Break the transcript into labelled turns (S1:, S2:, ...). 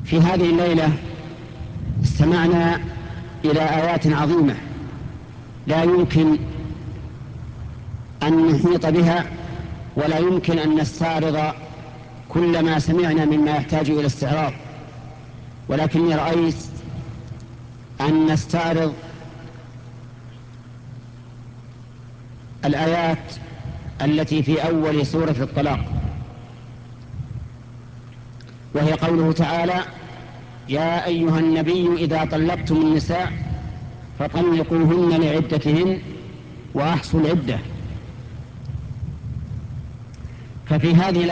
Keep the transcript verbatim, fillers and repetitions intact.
S1: في هذه الليلة استمعنا إلى آيات عظيمة لا يمكن أن نحيط بها ولا يمكن أن نستعرض كل ما سمعنا مما يحتاج إلى استعراض، ولكني رأيت أن نستعرض الآيات التي في أول سورة الطلاق، وهي قوله تعالى: يا أيها النبي إذا طلقتم النساء فطلقوهن لعدتهن وأحصوا العدة. ففي هذه